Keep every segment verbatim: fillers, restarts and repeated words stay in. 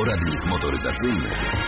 Poradnik motoryzacyjny.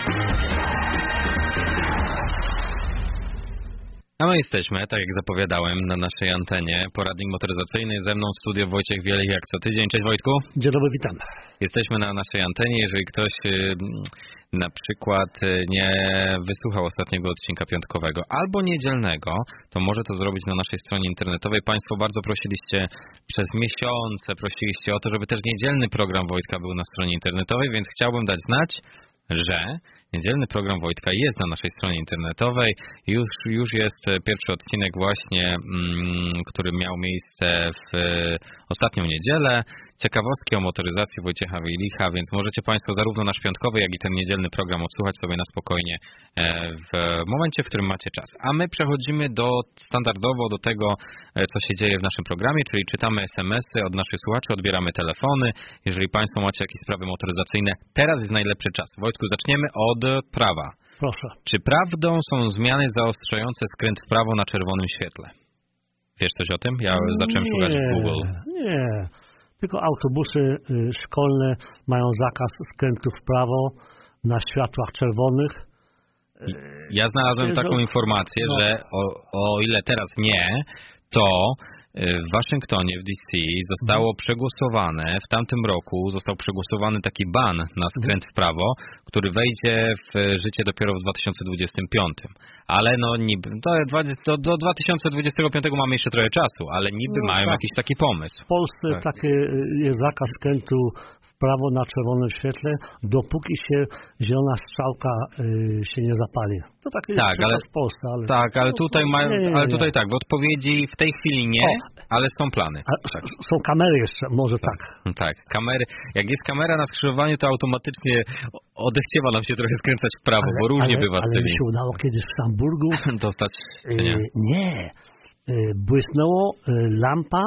A my jesteśmy, tak jak zapowiadałem, na naszej antenie. Poradnik motoryzacyjny, ze mną w studio Wojciech Wielich, jak co tydzień. Cześć Wojtku. Dzień dobry, witam. Jesteśmy na naszej antenie. Jeżeli ktoś na przykład nie wysłuchał ostatniego odcinka piątkowego albo niedzielnego, to może to zrobić na naszej stronie internetowej. Państwo bardzo prosiliście przez miesiące, prosiliście o to, żeby też niedzielny program Wojtka był na stronie internetowej, więc chciałbym dać znać, że niedzielny program Wojtka jest na naszej stronie internetowej. Już, już jest pierwszy odcinek właśnie, mm, który miał miejsce w ostatnią niedzielę. Ciekawostki o motoryzacji Wojciecha Wielicha, więc możecie Państwo zarówno nasz piątkowy, jak i ten niedzielny program odsłuchać sobie na spokojnie w momencie, w którym macie czas. A my przechodzimy do standardowo do tego, co się dzieje w naszym programie, czyli czytamy es em esy od naszych słuchaczy, odbieramy telefony. Jeżeli Państwo macie jakieś sprawy motoryzacyjne, teraz jest najlepszy czas. Wojtku, zaczniemy od prawa. Proszę. Czy prawdą są zmiany zaostrzające skręt w prawo na czerwonym świetle? Wiesz coś o tym? Ja zacząłem nie, szukać w Google. Nie, tylko autobusy szkolne mają zakaz skrętu w prawo na światłach czerwonych. Ja znalazłem taką informację, no. że o, o ile teraz nie, to w Waszyngtonie, w D C zostało mhm. przegłosowane, w tamtym roku został przegłosowany taki ban na skręt w prawo, który wejdzie w życie dopiero w dwa tysiące dwudziestym piątym. Ale no niby, do, do, do dwa tysiące dwudziestego piątego mamy jeszcze trochę czasu, ale niby no, mają tak. jakiś taki pomysł. W Polsce tak. taki jest zakaz skrętu w prawo na czerwonym świetle, dopóki się zielona strzałka y, się nie zapali. To tak jest tak, ale, w Polsce. Ale tak, ale tutaj, nie, mają, nie, nie, ale tutaj tak, w odpowiedzi w tej chwili nie, o, ale są plany. Tak. Są kamery jeszcze, może tak. tak. Tak, kamery. Jak jest kamera na skrzyżowaniu, to automatycznie odechciewa nam się trochę skręcać w prawo, ale, bo różnie ale, bywa z tymi. Ale mi się udało kiedyś w Hamburgu. Dostać, nie? Y, nie. Y, błysnęło y, lampa,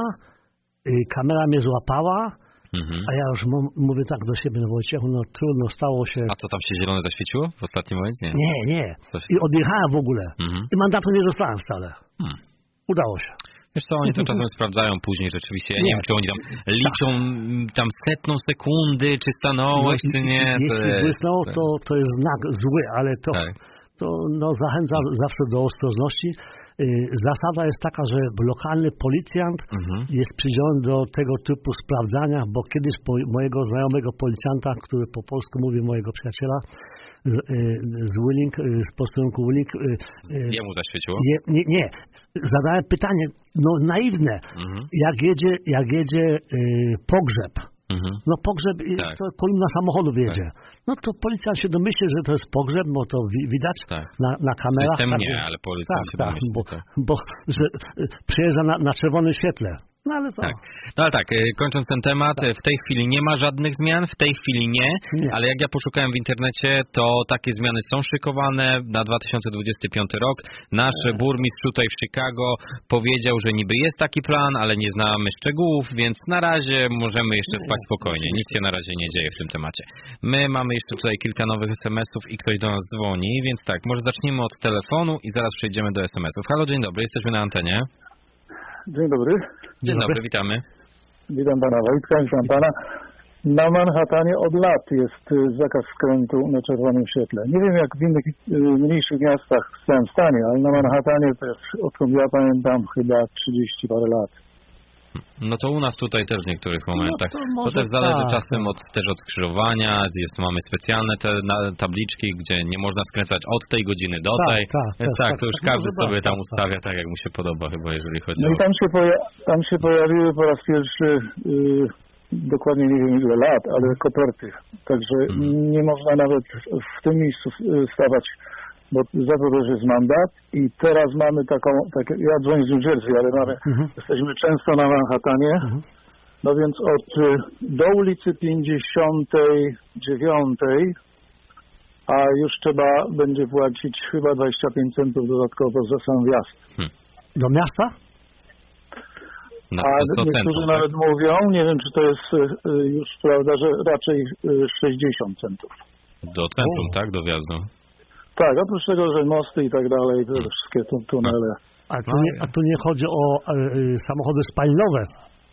y, kamera mnie złapała. Mhm. A ja już m- mówię tak do siebie, no Wojciechu, no trudno, stało się... A co tam się zielone zaświeciło w ostatnim momencie? Nie, nie. nie. I odjechałem w ogóle. Mhm. I mandatu nie dostałem wcale. Hmm. Udało się. Wiesz co, oni to czasem sprawdzają później rzeczywiście. Ja nie, nie wiem, czy oni tam liczą tak. tam setną sekundy, czy stanąłeś, no, czy nie. Jeśli to błysnęło, to, to jest znak zły, ale to... Tak. to no, zachęca zawsze do ostrożności. Zasada jest taka, że lokalny policjant mhm. jest przydzielony do tego typu sprawdzania, bo kiedyś po mojego znajomego policjanta, który po polsku mówi, mojego przyjaciela z, z Willing, z posterunku Willing. Jemu zaświeciło? Je, nie, nie. Zadałem pytanie, no naiwne. Mhm. Jak jedzie, jak jedzie y, pogrzeb, Mhm. no pogrzeb, tak. to kolumna samochodów jedzie. Tak. No to policjant się domyśli, że to jest pogrzeb, bo to wi- widać tak. na, na kamerach. System tak, nie, ale policjant tak, się tak, domyśli. Bo, tak. bo że przyjeżdża na, na czerwonym świetle. No ale co? Tak. No ale tak, kończąc ten temat, tak. w tej chwili nie ma żadnych zmian, w tej chwili nie, nie, ale jak ja poszukałem w internecie, to takie zmiany są szykowane na dwa tysiące dwudziesty piąty rok. Nasz nie. burmistrz tutaj w Chicago powiedział, że niby jest taki plan, ale nie znamy szczegółów, więc na razie możemy jeszcze nie. spać spokojnie. Nic się na razie nie dzieje w tym temacie. My mamy jeszcze tutaj kilka nowych es em esów i ktoś do nas dzwoni, więc tak, może zacznijmy od telefonu i zaraz przejdziemy do es em esów. Halo, dzień dobry, jesteśmy na antenie. Dzień dobry. Dzień, Dzień dobry, witamy. Witam pana Wojtka, witam pana. Na Manhattanie od lat jest zakaz skrętu na czerwonym świetle. Nie wiem jak w innych mniejszych miastach w całym stanie, ale na Manhattanie to jest, odkąd ja pamiętam, chyba trzydzieści parę lat. No to u nas tutaj też w niektórych momentach. No to, to też zależy tak, czasem od, też od skrzyżowania. Jest, mamy specjalne te na, tabliczki, gdzie nie można skręcać od tej godziny do tak, tej. Tak, Więc tak, tak, to już tak, każdy tak, sobie tak, tam tak, ustawia tak, jak mu się podoba chyba, jeżeli chodzi no o... No i tam się, poja- tam się pojawiły po raz pierwszy, yy, dokładnie nie wiem ile lat, ale koperty. Także hmm. nie można nawet w tym miejscu stawać, bo za to też jest mandat i teraz mamy taką, tak, ja dzwonię z New Jersey, ale mamy, mhm. jesteśmy często na Manhattanie, mhm. no więc od do ulicy pięćdziesiątej dziewiątej, a już trzeba będzie płacić chyba dwadzieścia pięć centów dodatkowo za sam wjazd. Hmm. Do miasta? No, a niektórzy centrum, nawet tak? mówią, nie wiem czy to jest już prawda, że raczej sześćdziesiąt centów. Do centrum, o. tak? Do wjazdu. Tak, oprócz tego, że mosty i tak dalej, to hmm. wszystkie tunele. A tu, nie, a tu nie chodzi o y, samochody spalinowe?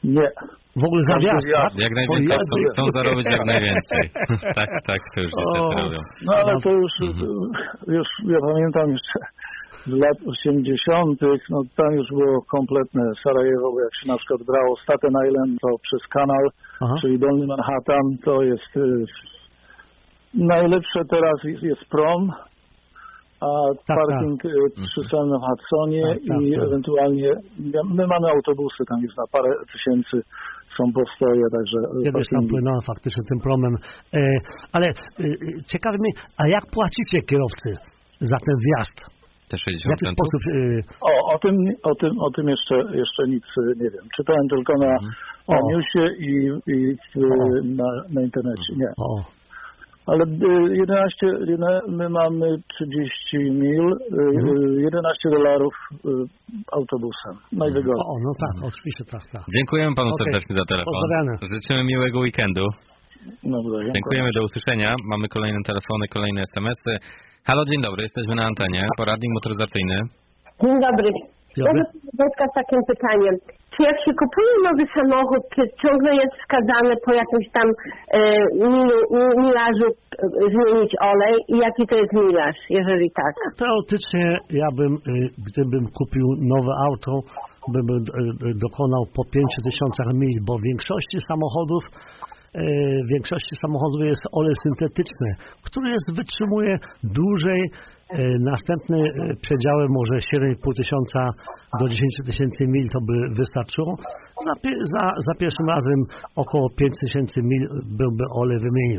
Nie. W ogóle za wjazd, tak? Jak najwięcej, chcą, chcą zarobić jak najwięcej. tak, tak, to już niestety robią. No ale to już, mhm. już ja pamiętam jeszcze z lat osiemdziesiątych, no tam już było kompletne Sarajewo, bo jak się na przykład brało Staten Island, to przez kanał, Aha. czyli Dolny Manhattan, to jest y, najlepsze teraz jest, jest prom, a tak, parking tak. przy samym Hudsonie tak, tak, i tak. ewentualnie, my mamy autobusy, tam jest na parę tysięcy są postoje, także... Kiedyś tam płynąłem faktycznie tym promem, e, ale e, ciekawi mnie, a jak płacicie kierowcy za ten wjazd? Te w jaki sposób? E... O, o tym, o tym, o tym jeszcze, jeszcze nic nie wiem. Czytałem tylko na, mhm. na newsie i, i w, na, na internecie, nie. O. Ale jedenaście, my mamy trzydzieści mil, mhm. jedenaście dolarów autobusem. Najwygodniej. O, no tak, oczywiście tak, tak. Dziękujemy panu okay. serdecznie za telefon. Pozdrawiamy. Życzymy miłego weekendu. No, dziękuję. Dziękujemy, do usłyszenia. Mamy kolejne telefony, kolejne es em esy. Halo, dzień dobry, jesteśmy na antenie. Poradnik motoryzacyjny. Dzień dobry. Ja z takim pytaniem. Czy jak się kupuje nowy samochód, czy ciągle jest wskazane po jakimś tam e, milu, milażu e, zmienić olej i jaki to jest milaż, jeżeli tak? Teoretycznie ja bym, gdybym kupił nowe auto, bym dokonał po pięciu tysiącach mil, bo w większości samochodów w większości samochodów jest olej syntetyczny, który jest, wytrzymuje dłużej. Następne przedziały może siedem i pół tysiąca do dziesięciu tysięcy mil to by wystarczyło. Za, za, za pierwszym razem około pięć tysięcy mil byłby olej wymienił.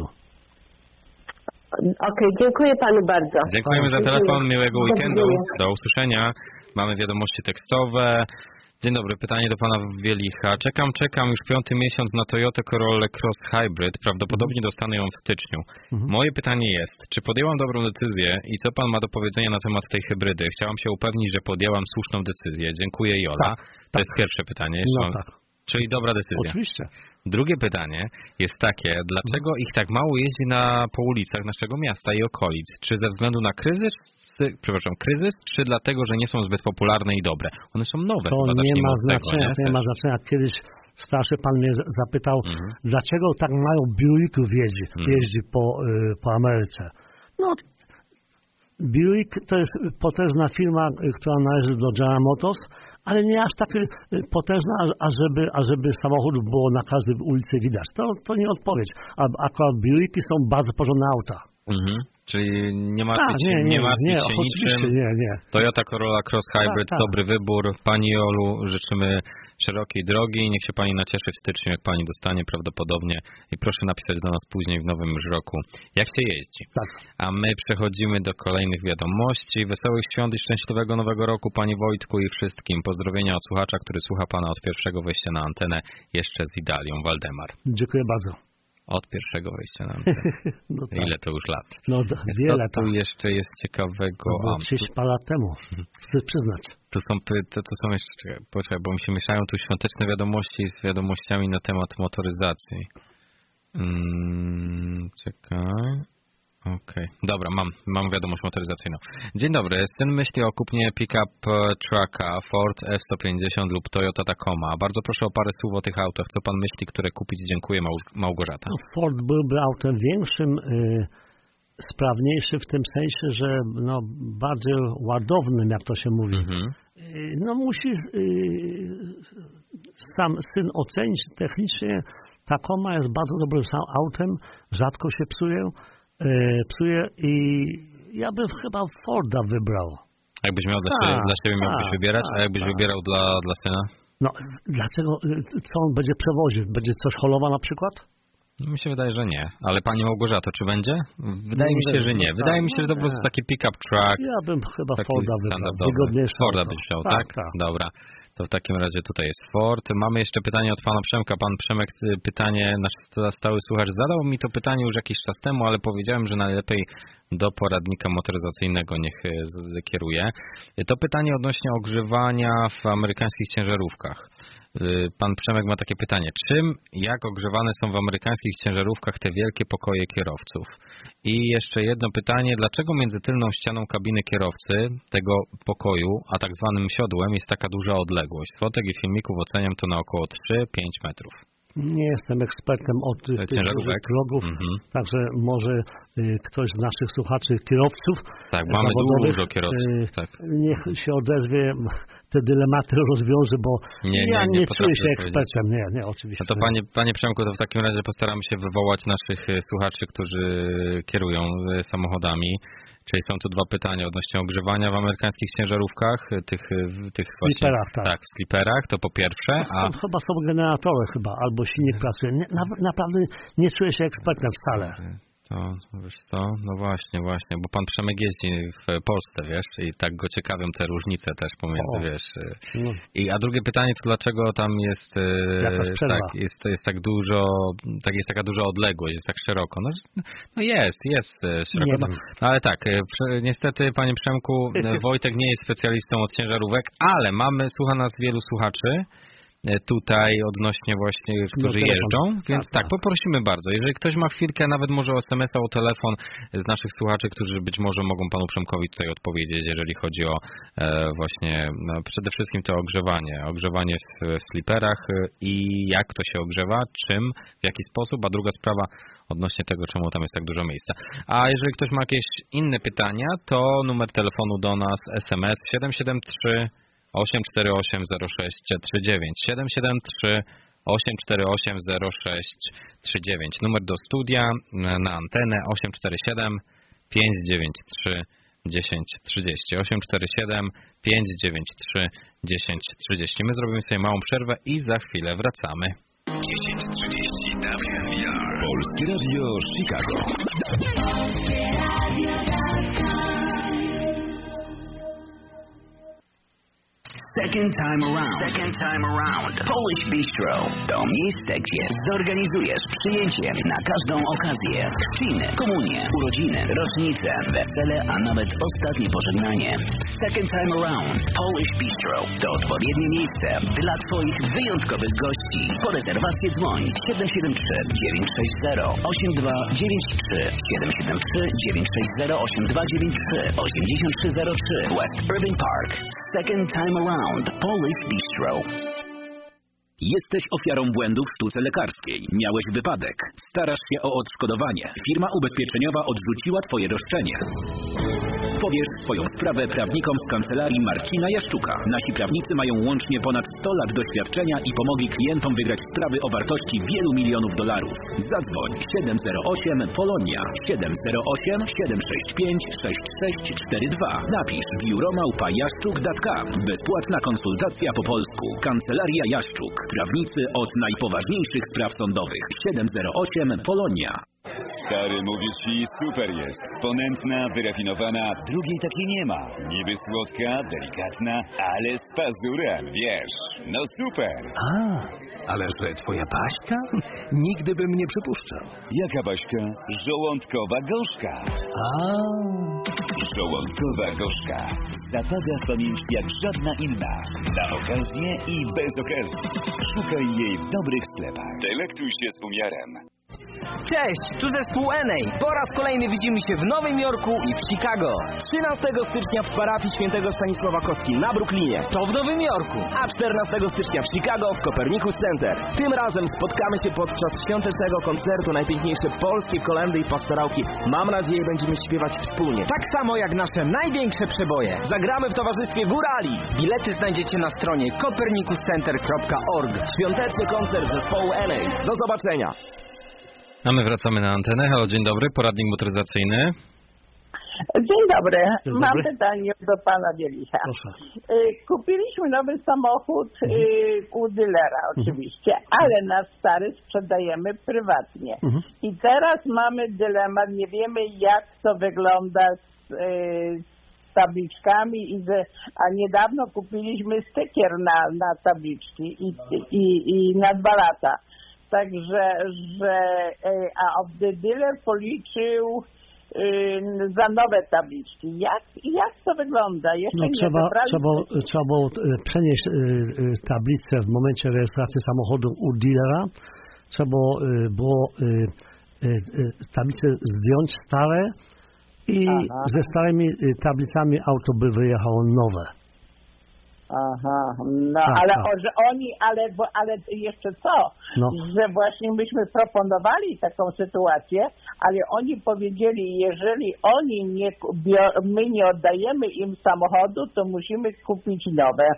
Okej, okay, dziękuję panu bardzo. Dziękujemy za telefon, miłego weekendu. Do usłyszenia. Mamy wiadomości tekstowe. Dzień dobry, pytanie do pana Wielicha. Czekam, czekam już piąty miesiąc na Toyota Corolla Cross Hybrid. Prawdopodobnie dostanę ją w styczniu. Mhm. Moje pytanie jest, czy podjęłam dobrą decyzję i co pan ma do powiedzenia na temat tej hybrydy? Chciałam się upewnić, że podjęłam słuszną decyzję. Dziękuję, Jola. Tak, to tak. jest pierwsze pytanie. No, mam... tak. Czyli dobra decyzja. Oczywiście. Drugie pytanie jest takie, dlaczego ich tak mało jeździ na, po ulicach naszego miasta i okolic? Czy ze względu na kryzys? Przepraszam, kryzys, czy dlatego, że nie są zbyt popularne i dobre? One są nowe. To nie ma znaczenia, tego, nie? to nie ma znaczenia. Kiedyś starszy pan mnie zapytał, mhm. dlaczego tak mało Buicków jeździ, mhm. jeździ po, po Ameryce. No, Buick to jest potężna firma, która należy do General Motors, ale nie aż tak potężna, ażeby, ażeby samochodów było na każdej ulicy widać. To, to nie odpowiedź. A akurat Buicki są bardzo porządne auta. Mhm. Czyli nie martwić się, nie, nie, nie martwić nie, się niczym. Nie, nie. Toyota Corolla Cross Hybrid, tak, tak. dobry wybór. Pani Jolu, życzymy szerokiej drogi. Niech się pani nacieszy w styczniu, jak pani dostanie prawdopodobnie. I proszę napisać do nas później w nowym już roku, jak się jeździ. Tak. A my przechodzimy do kolejnych wiadomości. Wesołych świąt i szczęśliwego nowego roku, panie Wojtku i wszystkim. Pozdrowienia od słuchacza, który słucha pana od pierwszego wejścia na antenę, jeszcze z Idalią, Waldemar. Dziękuję bardzo. Od pierwszego wejścia na antenę. No tak. Ile to już lat? No wiele. Co tu tak. jeszcze jest ciekawego? No, trzydzieści parę lat temu, chcę przyznać. To są, to, to są jeszcze, poczekaj, bo mi się mieszają tu świąteczne wiadomości z wiadomościami na temat motoryzacji. Hmm, czekaj. Okej, okay. Dobra, mam, mam wiadomość motoryzacyjną. Dzień dobry, syn myśli o kupnie pick-up trucka Ford F sto pięćdziesiąt lub Toyota Tacoma. Bardzo proszę o parę słów o tych autach. Co pan myśli, które kupić? Dziękuję, Małgorzata. No, Ford byłby autem większym, y, sprawniejszy w tym sensie, że no, bardziej ładownym, jak to się mówi. Mhm. Y, no musi y, sam syn ocenić technicznie. Tacoma jest bardzo dobrym autem, rzadko się psuje. psuje i ja bym chyba Forda wybrał. A jakbyś miał dla siebie, dla siebie miałbyś wybierać, a jakbyś a. wybierał dla, dla syna? No, dlaczego, co on będzie przewoził? Będzie coś holowa na przykład? Mi się wydaje, że nie. Ale pani Małgorzato, czy będzie? Wydaje nie mi się, że nie. Wydaje mi się, że to po prostu taki pick-up truck. Ja bym chyba Forda wybrał. Wygodniejszy. Forda byś wziął, tak? tak? tak. Dobra. To w takim razie tutaj jest Ford. Mamy jeszcze pytanie od pana Przemka. Pan Przemek, pytanie, nasz stały słuchacz zadał mi to pytanie już jakiś czas temu, ale powiedziałem, że najlepiej do poradnika motoryzacyjnego niech kieruje. To pytanie odnośnie ogrzewania w amerykańskich ciężarówkach. Pan Przemek ma takie pytanie. Czym, jak ogrzewane są w amerykańskich ciężarówkach te wielkie pokoje kierowców? I jeszcze jedno pytanie. Dlaczego między tylną ścianą kabiny kierowcy tego pokoju, a tak zwanym siodłem jest taka duża odległość? Z fotek i filmików oceniam to na około trzy do pięciu metrów. Nie jestem ekspertem od tych dużych progów, mm-hmm. także może y, ktoś z naszych słuchaczy, kierowców, tak, mamy dużo kierowców, y, tak. niech się odezwie, te dylematy rozwiąże, bo nie, nie, ja nie, nie czuję się ekspertem, nie, nie, oczywiście. No to panie, panie Przemku, to w takim razie postaramy się wywołać naszych słuchaczy, którzy kierują samochodami. Czyli są tu dwa pytania odnośnie ogrzewania w amerykańskich ciężarówkach, tych, tych w sliperach, tak. tak, w sliperach, to po pierwsze. A... Chyba są generatory chyba, albo silnik pracuje. Nie, na, naprawdę nie czuję się ekspertem wcale. To, wiesz co, no właśnie, właśnie, bo pan Przemek jeździ w Polsce, wiesz, i tak go ciekawią te różnice też pomiędzy, o, wiesz. No. I, a drugie pytanie, to dlaczego tam jest, tak, jest, jest tak dużo, tak jest taka duża odległość, jest tak szeroko. No, no jest, jest szeroko. No, no ale tak, niestety, panie Przemku, Wojtek nie jest specjalistą od ciężarówek, ale mamy, słucha nas wielu słuchaczy tutaj odnośnie właśnie, którzy no, jeżdżą, więc tak, tak, poprosimy bardzo. Jeżeli ktoś ma chwilkę, nawet może o es em es a, o telefon z naszych słuchaczy, którzy być może mogą panu Przemkowi tutaj odpowiedzieć, jeżeli chodzi o e, właśnie no, przede wszystkim to ogrzewanie. Ogrzewanie w, w sliperach i jak to się ogrzewa, czym, w jaki sposób, a druga sprawa odnośnie tego, czemu tam jest tak dużo miejsca. A jeżeli ktoś ma jakieś inne pytania, to numer telefonu do nas es em es siedem siedem trzy osiem cztery osiem zero sześć trzy dziewięć siedem siedem trzy osiem cztery osiem zero sześć trzy dziewięć. Numer do studia na antenę osiem cztery siedem pięć dziewięć trzy dziesięć trzydzieści osiem cztery siedem pięć dziewięć trzy dziesięć trzydzieści. My zrobimy sobie małą przerwę i za chwilę wracamy. dziesięć trzydzieści W M V R Polskie Radio Chicago. Second time around. Second time around. Polish Bistro. To miejsce, gdzie zorganizujesz przyjęcie na każdą okazję. Chrzciny, komunie, urodziny, rocznice, wesele, a nawet ostatnie pożegnanie. Second time around. Polish Bistro. To odpowiednie miejsce dla Twoich wyjątkowych gości. Po rezerwację dzwoń siedem siedem trzy dziewięć sześć zero osiem dwa dziewięć trzy siedem siedem trzy dziewięć sześć zero osiem dwa dziewięć trzy osiem trzy zero trzy West Irving Park. Second time around. Polish Bistro. Jesteś ofiarą błędu w sztuce lekarskiej. Miałeś wypadek. Starasz się o odszkodowanie. Firma ubezpieczeniowa odrzuciła Twoje roszczenie. Powiesz swoją sprawę prawnikom z kancelarii Marcina Jaszczuka. Nasi prawnicy mają łącznie ponad sto lat doświadczenia i pomogli klientom wygrać sprawy o wartości wielu milionów dolarów. Zadzwoń siedem zero osiem Polonia siedem zero osiem siedem sześć pięć sześć sześć cztery dwa. Napisz biuro małpa jaszczuk kropka com. Bezpłatna konsultacja po polsku. Kancelaria Jaszczuk. Prawnicy od najpoważniejszych spraw sądowych. siedem zero osiem Polonia. Stary, mówię ci, super jest. Ponętna, wyrafinowana, drugiej takiej nie ma. Niby słodka, delikatna, ale z pazurem, wiesz. No super. A, ale że twoja Baśka? Nigdy bym nie przypuszczał. Jaka Baśka? Żołądkowa gorzka. A. Żołądkowa gorzka. Zapada w pamięć jak żadna inna. Na okazję i bez okazji. Szukaj jej w dobrych sklepach. Delektuj się z umiarem. Cześć, tu zespół N A. Po raz kolejny widzimy się w Nowym Jorku i w Chicago. trzynastego stycznia w parafii świętego Stanisława Kostki na Brooklynie. To w Nowym Jorku. A czternastego stycznia w Chicago w Copernicus Center. Tym razem spotkamy się podczas świątecznego koncertu najpiękniejsze polskie kolędy i pastorałki. Mam nadzieję, będziemy śpiewać wspólnie. Tak samo jak nasze największe przeboje. Zagramy w towarzystwie Górali. Bilety znajdziecie na stronie copernicus center kropka org. Świąteczny koncert zespołu N A. Do zobaczenia. A my wracamy na antenę. Halo, dzień dobry, poradnik motoryzacyjny. Dzień dobry. Dzień Mam dobry. pytanie do pana Bielicha. Proszę. Kupiliśmy nowy samochód mhm. u dylera oczywiście, mhm. ale nasz stary sprzedajemy prywatnie. Mhm. I teraz mamy dylemat, nie wiemy jak to wygląda z, z tabliczkami, i z, a niedawno kupiliśmy stykier na, na tabliczki i, i, i na dwa lata. Także, że, a the dealer policzył y, za nowe tabliczki. Jak, jak to wygląda? Jeszcze no, nie trzeba, trzeba, trzeba było przenieść tablicę w momencie rejestracji samochodu u dealera. Trzeba było tablice zdjąć stare i Aha. ze starymi tablicami auto by wyjechało nowe. Aha, no tak, ale tak. O, że oni, ale, ale jeszcze co? No. Że właśnie myśmy proponowali taką sytuację, ale oni powiedzieli, jeżeli oni nie, my nie oddajemy im samochodu, to musimy kupić nowe.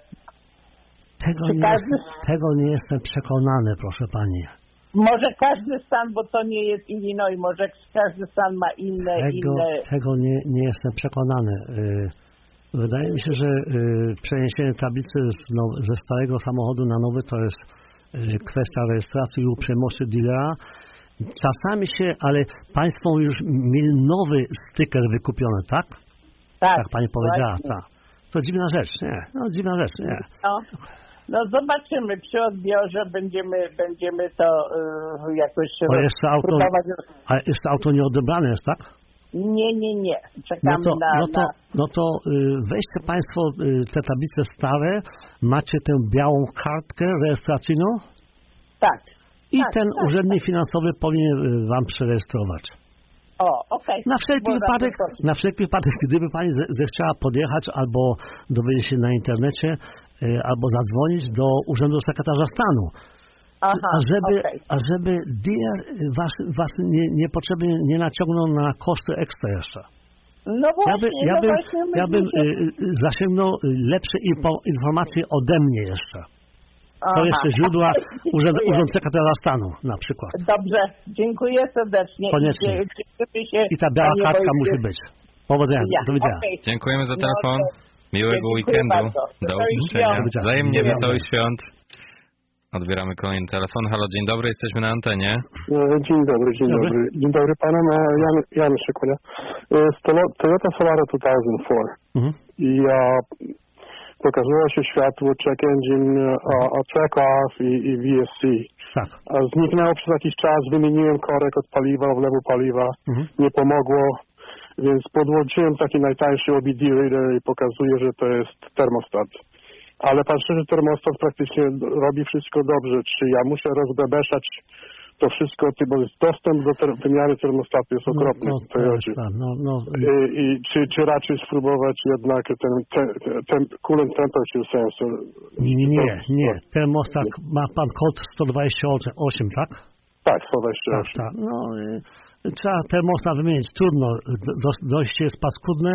Tego, nie, każdy... jestem, tego nie jestem przekonany, proszę pani. Może każdy stan, bo to nie jest Illinois, może każdy stan ma inne... Tego, inne... tego nie, nie jestem przekonany. Wydaje mi się, że przeniesienie tablicy z now, ze starego samochodu na nowy to jest kwestia rejestracji i uprzejmości dealera. Czasami się, ale państwo już mieli nowy styker wykupiony, tak? Tak. Jak pani powiedziała, tak. To dziwna rzecz, nie? No dziwna rzecz, nie? No. No zobaczymy, przy odbiorze będziemy, będziemy to yy, jakoś o, jeszcze auto, próbować. A jeszcze auto nieodebrane jest, tak? Nie, nie, nie. Czekamy no to, na... No to, na... no to yy, weźcie państwo yy, te tablice stare, macie tę białą kartkę rejestracyjną? Tak. I tak, ten tak, urzędnik tak. finansowy powinien wam przerejestrować. O, okej. Okay. Na wszelki wypadek, na wszelki wypadek, gdyby pani zechciała podjechać albo dowiedzieć się na internecie, albo zadzwonić do Urzędu Sekretarza Stanu. Aha, a żeby, okay. a żeby dealer was, was nie, niepotrzebnie nie naciągnął na koszty ekstra jeszcze. No właśnie, ja, by, ja no bym, właśnie ja bym się... zasięgnął lepsze informacje ode mnie jeszcze. Są Aha. jeszcze źródła Urząd, Urząd Sekretarza Stanu na przykład. Dobrze, dziękuję serdecznie. Koniecznie. I, się, I ta biała kartka musi być. Powodzenia. Ja. Do widzenia. Okay. Dziękujemy za telefon. No, Miłego weekendu. Do usłyszenia. Wzajemnie wesołych świąt. Odbieramy kolejny telefon. Halo, dzień dobry, jesteśmy na antenie. Dzień dobry, dzień dobry. dobry. Dzień dobry panem, Jan, Jan Szykulia. Toyota Solara dwa tysiące cztery. Mhm. I a, pokazało się światło check engine, a, a check off i, i V S C. Tak. A zniknęło przez jakiś czas, wymieniłem korek od paliwa, wlewu paliwa, mhm. nie pomogło. Więc podłączyłem taki najtańszy O B D reader i pokazuje, że to jest termostat. Ale patrzę, że termostat praktycznie robi wszystko dobrze. Czy ja muszę rozbebeszać to wszystko, bo dostęp do ter wymiary termostatu jest okropny no, w Toyocie. No, no, I, i czy, czy raczej spróbować jednak ten, ten, ten coolant temperature sensor? Nie, nie. Termostat ma pan kod sto dwadzieścia osiem, tak? Tak, sto dwadzieścia osiem. Tak, tak. No, y, trzeba termostat wymienić. Trudno. Do, dość jest paskudne.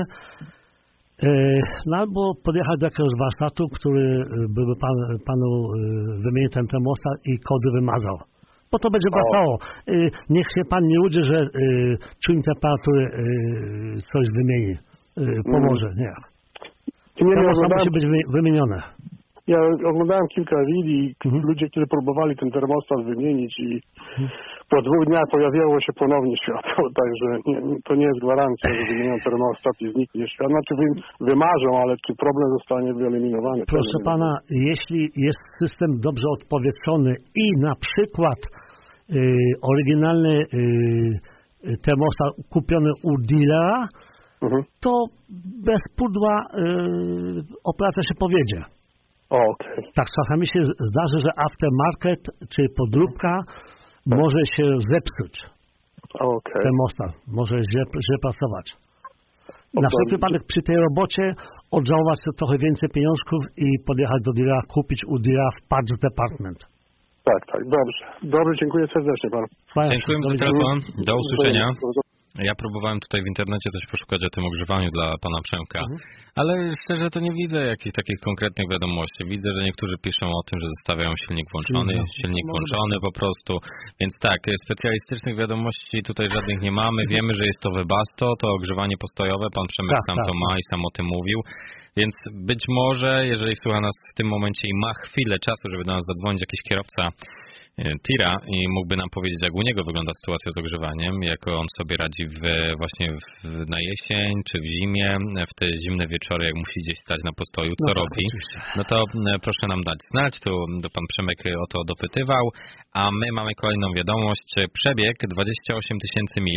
No albo podjechać do jakiegoś warsztatu, który byłby pan, panu wymienił ten termostat i kody wymazał. Bo to będzie wracało. Niech się pan nie łudzi, że czujnik temperatury coś wymieni. Pomoże. Nie. Termostat musi być wymienione. Ja oglądałem kilka wideo, mhm. ludzie, którzy próbowali ten termostat wymienić i mhm. po dwóch dniach pojawiało się ponownie światło, także nie, to nie jest gwarancja, że wymienią termostat i zniknie światło. Znaczy wy, wymarzą, ale czy problem zostanie wyeliminowany? Proszę pana, jeśli jest system dobrze odpowietrzony i na przykład y, oryginalny y, termostat kupiony u dealera, mhm. to bez pudła y, operacja się powiedzie. Okay. Tak, czasami się zdarzy, że aftermarket czy podróbka tak. może się zepsuć. Okay. Termostat może źle, źle pracować. Na wszelki wypadek przy tej robocie odżałować trochę więcej pieniążków i podjechać do dealera, kupić u dealera w Parts Department. Tak, tak, dobrze. Dobrze, dziękuję serdecznie panu. Dziękuję za telefon. Do usłyszenia. Ja próbowałem tutaj w internecie coś poszukać o tym ogrzewaniu dla pana Przemka, mhm. ale szczerze to nie widzę jakichś takich konkretnych wiadomości. Widzę, że niektórzy piszą o tym, że zostawiają silnik włączony, no, silnik włączony po prostu. Więc tak, specjalistycznych wiadomości tutaj żadnych nie mamy. Wiemy, że jest to Webasto, to ogrzewanie postojowe. Pan Przemek tak, sam tak, to ma i sam o tym mówił. Więc być może, jeżeli słucha nas w tym momencie i ma chwilę czasu, żeby do nas zadzwonić jakiś kierowca tira i mógłby nam powiedzieć, jak u niego wygląda sytuacja z ogrzewaniem, jak on sobie radzi w, właśnie w, na jesień czy w zimie, w te zimne wieczory, jak musi gdzieś stać na postoju, co no, robi, no to proszę nam dać znać, tu pan Przemek o to dopytywał, a my mamy kolejną wiadomość. Przebieg dwadzieścia osiem tysięcy mil,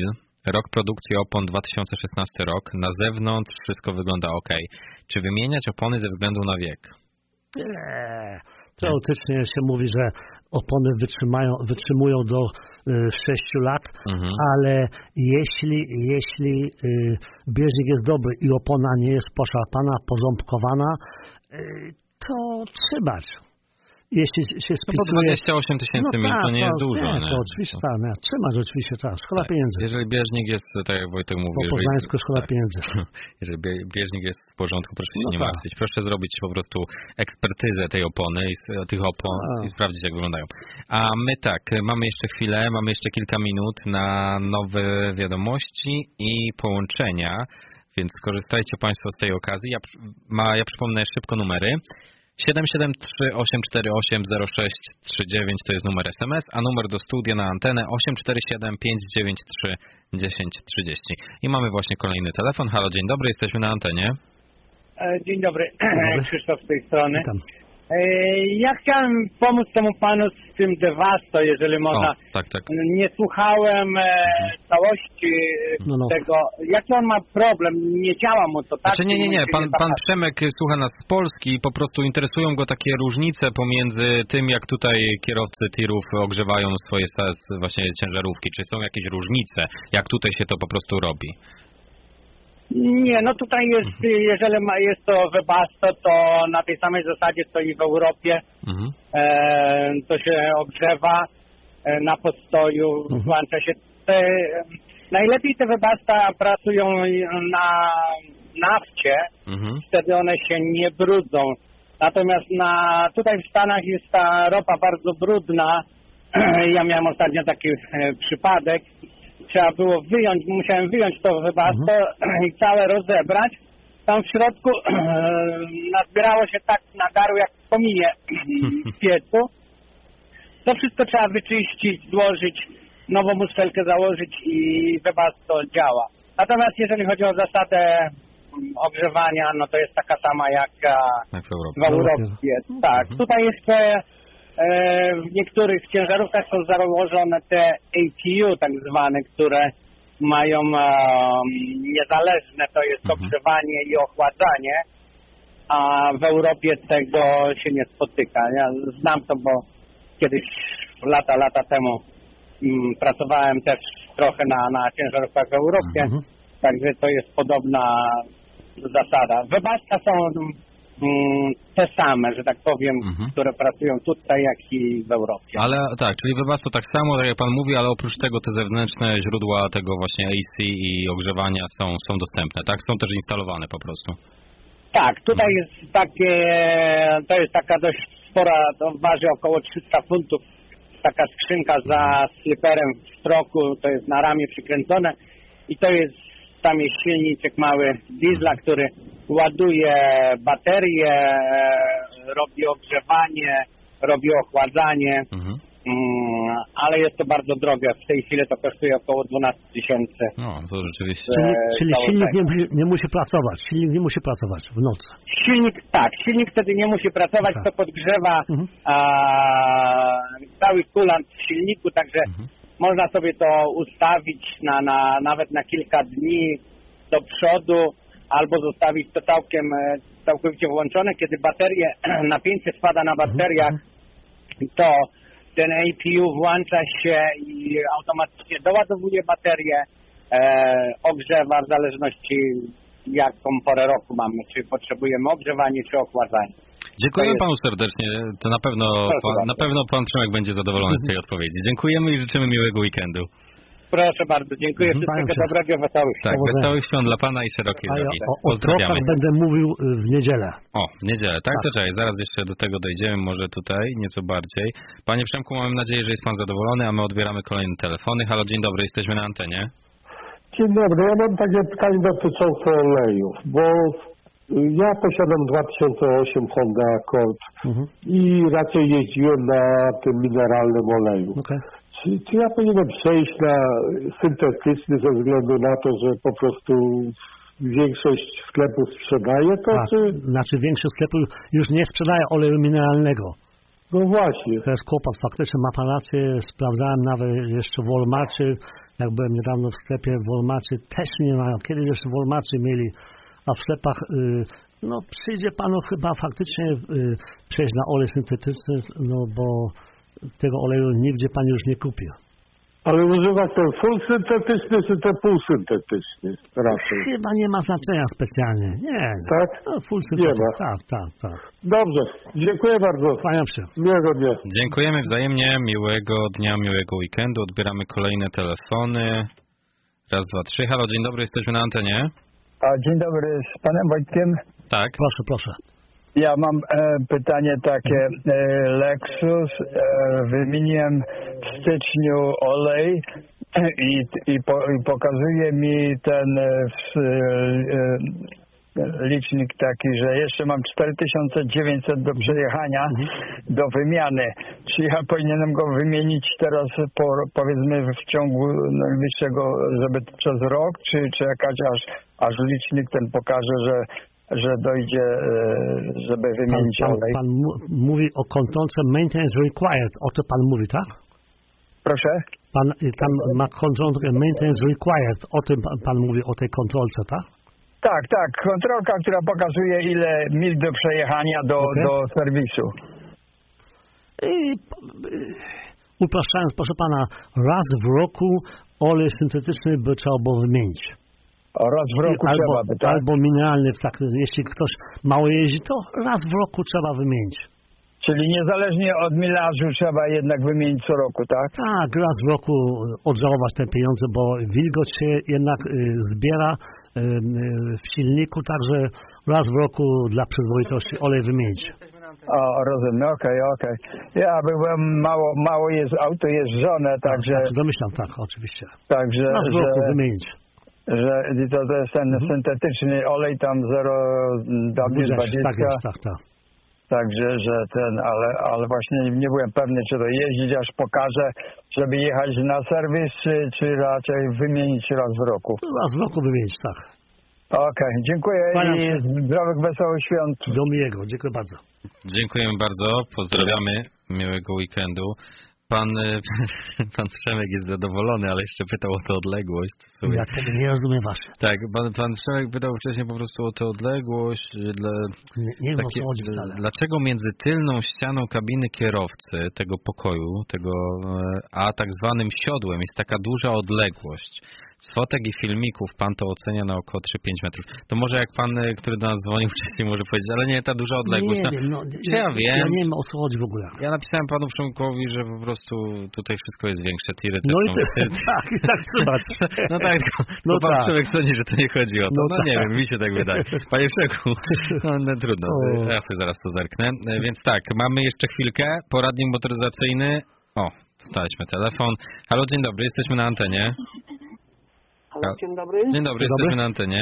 rok produkcji opon dwa tysiące szesnasty rok, na zewnątrz wszystko wygląda ok. Czy wymieniać opony ze względu na wiek? Nie. Teoretycznie się mówi, że opony wytrzymają, wytrzymują do y, sześciu lat, mhm. ale jeśli, jeśli y, bieżnik jest dobry i opona nie jest poszarpana, poząbkowana, y, to trzymać. Jeśli się spisuje... No bo dwadzieścia osiem tysięcy no mil tak, to nie jest to, dużo. Nie, nie? to oczywiście tak, nie. Trzymać oczywiście tak, szkoda tak. pieniędzy. Jeżeli bieżnik jest, tak jak Wojtek mówił... Po poznańsku szkoda tak, pieniędzy. Jeżeli bieżnik jest w porządku, proszę się no nie tak. martwić. Proszę zrobić po prostu ekspertyzę tej opony, i, tych opon A. i sprawdzić, jak wyglądają. A my tak, mamy jeszcze chwilę, mamy jeszcze kilka minut na nowe wiadomości i połączenia, więc skorzystajcie Państwo z tej okazji. Ja, ma, ja przypomnę szybko numery. siedem siedem trzy osiem cztery osiem zero sześć trzy dziewięć to jest numer es em es, a numer do studia na antenę osiem cztery siedem pięć dziewięć trzy dziesięć trzydzieści. I mamy właśnie kolejny telefon. Halo, dzień dobry, jesteśmy na antenie. Dzień dobry, dobry. Krzysztof z tej strony. Witam. Ja chciałem pomóc temu panu z tym Devasto, jeżeli można. O, tak, tak. Nie słuchałem całości no, no. tego. Jaki on ma problem? Nie działa mu to, tak? Znaczy nie, nie, nie. Pan, pan Przemek słucha nas z Polski i po prostu interesują go takie różnice pomiędzy tym, jak tutaj kierowcy tirów ogrzewają swoje właśnie ciężarówki. Czy są jakieś różnice? Jak tutaj się to po prostu robi? Nie, no tutaj jest, mhm. jeżeli ma, jest to Webasto, to na tej samej zasadzie co i w Europie. Mhm. E, to się ogrzewa e, na postoju, mhm. włącza się. Te, najlepiej te Webasta pracują na nafcie, mhm. wtedy one się nie brudzą. Natomiast na, tutaj w Stanach jest ta ropa bardzo brudna. Ja miałem ostatnio taki e, przypadek. Trzeba było wyjąć, musiałem wyjąć to Webasto mhm. i całe rozebrać. Tam w środku nazbierało się tak nagaru jak w kominie w piecu. To wszystko trzeba wyczyścić, złożyć, nową muszelkę założyć i Webasto działa. Natomiast jeżeli chodzi o zasadę ogrzewania, no to jest taka sama jak, jak w Europie. W Europie. Tak, mhm. Tutaj jeszcze w niektórych ciężarówkach są założone te A T U tak zwane, które mają um, niezależne, to jest mhm. ogrzewanie i ochładzanie, a w Europie tego się nie spotyka. Ja znam to, bo kiedyś lata, lata temu um, pracowałem też trochę na, na ciężarówkach w Europie, mhm. także to jest podobna zasada. Webasta są te same, że tak powiem, mhm. które pracują tutaj, jak i w Europie. Ale tak, czyli Webasto tak samo, tak jak pan mówi, ale oprócz tego te zewnętrzne źródła tego właśnie A C i ogrzewania są, są dostępne, tak? Są też instalowane po prostu. Tak, tutaj mhm. jest takie, to jest taka dość spora, to waży około trzysta funtów, taka skrzynka za sliperem w stroku, to jest na ramię przykręcone i to jest, tam jest silniczek mały diesla, który ładuje baterię, robi ogrzewanie, robi ochładzanie, mhm. mm, ale jest to bardzo drogie. W tej chwili to kosztuje około dwanaście tysięcy. No, to rzeczywiście. Czyli, czyli silnik nie musi, nie musi pracować, silnik nie musi pracować w nocy. Silnik, tak, silnik wtedy nie musi pracować, tak. To podgrzewa mhm. a, cały kulant w silniku, także mhm. można sobie to ustawić na, na, nawet na kilka dni do przodu, albo zostawić to całkiem, całkowicie włączone. Kiedy baterie, napięcie spada na bateriach, to ten A P U włącza się i automatycznie doładowuje baterię, e, ogrzewa w zależności jaką porę roku mamy, czy potrzebujemy ogrzewanie, czy ochładzanie. Dziękujemy jest... panu serdecznie. To na pewno, pan, na pewno pan Przemek będzie zadowolony z tej odpowiedzi. Dziękujemy i życzymy miłego weekendu. Proszę bardzo, dziękuję. Mhm. Wszystkiego dobrego, wesołych świąt. Tak, wesołych świąt dla pana i szerokiej drogi. O, o trokach będę mówił w niedzielę. O, w niedzielę, tak? tak. To czekaj, zaraz jeszcze do tego dojdziemy, może tutaj nieco bardziej. Panie Przemku, mam nadzieję, że jest pan zadowolony, a my odbieramy kolejne telefony. Halo, dzień dobry, jesteśmy na antenie. Dzień dobry, ja mam takie pytanie dotyczące olejów, bo ja posiadam dwa tysiące osiem Honda Accord mhm. i raczej jeździłem na tym mineralnym oleju. Okay. Czy, czy ja powinienem przejść na syntetyczny ze względu na to, że po prostu większość sklepów sprzedaje to, A, czy... Znaczy większość sklepów już nie sprzedaje oleju mineralnego. No właśnie. To jest kłopot. Faktycznie ma pan rację. Sprawdzałem nawet jeszcze w Walmarcie. Jak byłem niedawno w sklepie w Walmarcie, też nie mają. Kiedyś jeszcze w Walmarcie mieli, a w sklepach, yy, no przyjdzie panu chyba faktycznie yy, przejść na olej syntetyczny, no bo tego oleju nigdzie pan już nie kupi. Ale używać ten full syntetyczny, czy ten półsyntetyczny raczej? Chyba nie ma znaczenia specjalnie. Nie. Tak? No, full syntetyczny. Tak, tak, tak. Dobrze. Dziękuję bardzo. Kłaniam się. Miłego dnia. Dziękujemy wzajemnie. Miłego dnia, miłego weekendu. Odbieramy kolejne telefony. Raz, dwa, trzy. Halo, dzień dobry, jesteśmy na antenie. A, dzień dobry, z panem Wojtkiem. Tak. Proszę, proszę. Ja mam e, pytanie takie. E, Lexus, e, wymieniłem w styczniu olej i, i, po, i pokazuje mi ten e, w, e, licznik taki, że jeszcze mam cztery tysiące dziewięćset do przejechania, mhm. do wymiany. Czy ja powinienem go wymienić teraz po, powiedzmy w ciągu najbliższego, żeby przez rok, czy czekać aż, aż licznik ten pokaże, że że dojdzie, żeby wymienić pan, olej. Pan, pan mówi o kontrolce maintenance required. O to pan mówi, tak? Proszę? Pan tam ma kontrolkę maintenance required. O tym pan, pan mówi, o tej kontrolce, tak? Tak, tak. Kontrolka, która pokazuje, ile mil do przejechania do, okay. do serwisu. I, upraszczając, proszę pana, raz w roku olej syntetyczny by trzeba było wymienić. Raz w roku albo, trzeba by, tak? Albo mineralny, tak, jeśli ktoś mało jeździ, to raz w roku trzeba wymienić. Czyli niezależnie od milażu trzeba jednak wymienić co roku, tak? Tak, raz w roku odżałować te pieniądze, bo wilgoć się jednak y, zbiera y, y, w silniku, także raz w roku dla przyzwoitości olej wymienić. O, rozumiem, okej, okay, okej. Okay. Ja byłem mało, mało jest auto jeżdżone, także... Tak, domyślam, tak, oczywiście. Także, raz w roku że... wymienić. Że to, to jest ten mhm. syntetyczny olej tam zero dwadzieścia. Tak jest, tak, tak. Także, że ten, ale, ale właśnie nie byłem pewny, czy to jeździć, aż pokażę, żeby jechać na serwis, czy, czy raczej wymienić raz w roku. Raz w roku wymienić, tak. Okej, okay, dziękuję Kłaniam i się. zdrowych, wesołych świąt. Do miłego, dziękuję bardzo. Dziękujemy bardzo, pozdrawiamy, miłego weekendu. Pan, pan Przemek jest zadowolony, ale jeszcze pytał o tę odległość. Ja tego nie rozumiem właśnie. Tak, pan, pan Przemek pytał wcześniej po prostu o tę odległość. Dla, nie nie wiem, takie, o co chodzi wcale. Dlaczego między tylną ścianą kabiny kierowcy tego pokoju, tego, a tak zwanym siodłem jest taka duża odległość? Z fotek i filmików pan to ocenia na około trzy pięć metrów. To może jak pan, który do nas dzwonił wcześniej, może powiedzieć, ale nie, ta duża odległość. Nie wiem, no, czy ja, ja wiem? Ja nie wiem, o co chodzi w ogóle. Ja napisałem panu Przemkowi, że po prostu tutaj wszystko jest większe, tiry też no są... i tak, tak trzymać. No tak, no pan tak. Przemek sądzi, że to nie chodzi o to. No, no nie tak. wiem, mi się tak wydaje. Panie Przemku, no, no trudno, o. ja sobie zaraz to zerknę. Więc tak, mamy jeszcze chwilkę, poradnik motoryzacyjny. O, dostaliśmy telefon. Halo, dzień dobry, jesteśmy na antenie. Halo, dzień dobry. Dzień dobry, dzień jesteśmy dobry. na antenie.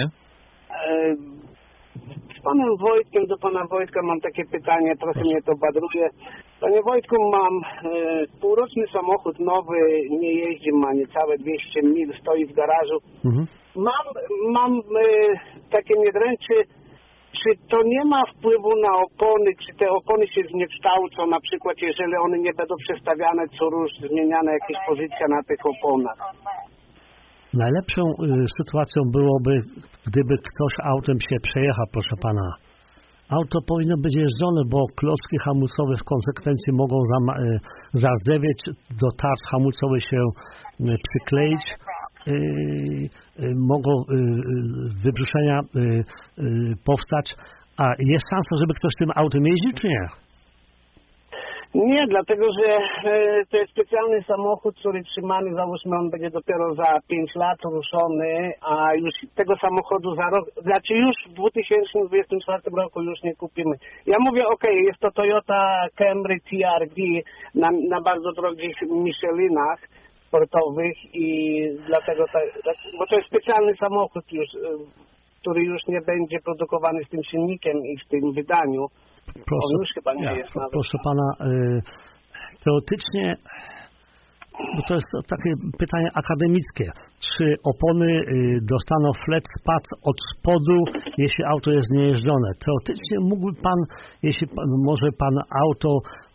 Z panem Wojtkiem, do pana Wojtka mam takie pytanie, trochę mnie to badruje. Panie Wojtku, mam e, półroczny samochód nowy, nie jeździ, ma niecałe dwieście mil, stoi w garażu. Mhm. Mam, mam e, takie mnie dręczy, czy to nie ma wpływu na opony, czy te opony się zniekształcą, na przykład jeżeli one nie będą przestawiane co rusz, zmieniana jakaś pozycja na tych oponach. Najlepszą y, sytuacją byłoby, gdyby ktoś autem się przejechał, proszę pana. Auto powinno być jeżdżone, bo klocki hamulcowe w konsekwencji mogą zama- y, zardzewieć, do tarcz hamulcowych się y, przykleić, y, y, mogą y, y, wybruszenia y, y, powstać. A jest szansa, żeby ktoś tym autem jeździł, czy nie? Nie, dlatego że e, to jest specjalny samochód, który trzymany, załóżmy, on będzie dopiero za pięć lat ruszony, a już tego samochodu za rok, znaczy już w dwa tysiące dwudziestym czwartym roku już nie kupimy. Ja mówię, okej, okay, jest to Toyota Camry T R D na, na bardzo drogich Michelinach sportowych i dlatego, to, bo to jest specjalny samochód już, który już nie będzie produkowany z tym silnikiem i w tym wydaniu. Proszę, On już chyba nie ja, jest nawet. Proszę pana, y, teoretycznie, bo to jest takie pytanie akademickie, czy opony y, dostaną flat pad od spodu, jeśli auto jest niejeżdżone? Teoretycznie mógłby pan, jeśli pan, może pan auto